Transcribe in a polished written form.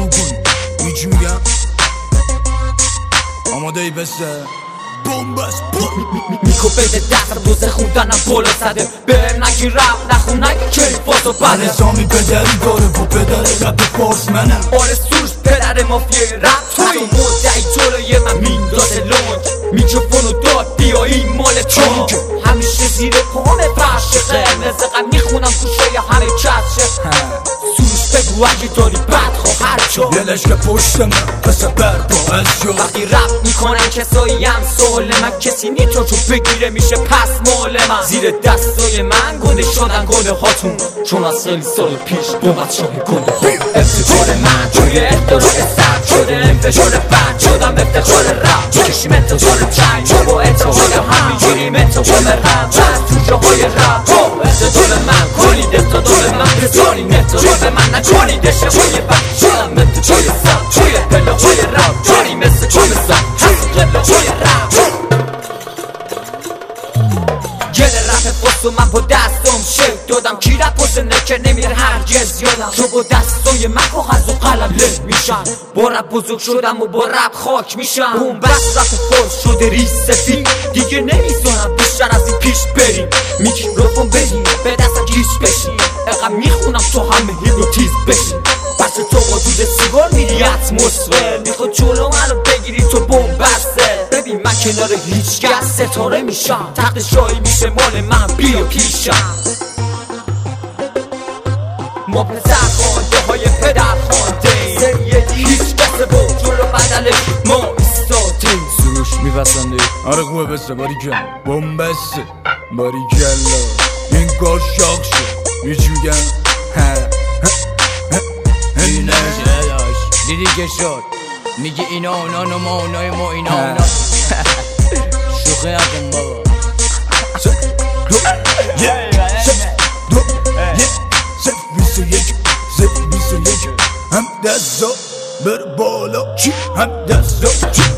کنی هیچی میگم آماده ای بسته بومبست میکو بده دستم دوزه خوندنم بالا زده بهم نگی رپ نخون نگی کلیفاتو بده نظامی پدری داره و پدر رپ فارس منم آره سوش پدر مافیای رپ توی مدعی جلوی من میندازه لنگ میکروفونو داد بیا این مال تو همیشه زیر پامه فرش قرمز غم میخونم گوشای همه کسشه سروش بگو اگه داری بدخواه هر جا دلش که پشت من پس برپا از جا وقتی رپ میکنن کسایی هم سوال من کسی نیتو تو بگیره میشه پس مال من زیر دستای من گنده شدن گنده هاتون چون از خیلی سال پیش بومت شاه گنده ها افتخار من توی اختراع سر شده انفجار بند شدم افتخار رپ میکشیم انتظار جنگ با اتحاد هم میگیریم انتقام رپ از تو جاهای رپ اقتدار من کنید اقتدار من بزارین احترام من نکنید اشتباه بخت شدم مثل توی سب توی پله های رپ جاری مثل کام سب هست قبله های رپ گل رپ فستو من با دستم شکل دادم کی رپ و زنده که نمیره هرگز یادم تو با دستای من کاغذ و قلم له میشن با رپ بزرگ شدم و با رپ خاک میشم اون بس رپ فارس شده ریز سفید دیگه نمیزنم بیشتر از این پیش بریم میکروفون بدیم به دستم گیش بشین اقم میخونم تو همه هیپنوتیز بشین پس تو با دود سیگار میری اتمسفر میخواد جلو منو بگیری تو بومبسته ببین من کنار هیچکس ستاره میشم تخت شاهی میشه مال من بیا پیشم ما پسر خانده های پدر خانده سریه هیچ کسه با جلو بدلش ما ایستادیم سروش میپسنده آره خوبه بسته باریکل بومبسته باریکل این کار شاق شد هیچی میگم دیدی که شد میگی اینا اونا نما اونای ما اینا اونا شوخی نکن بابا هم دستا بر بالا هم دستا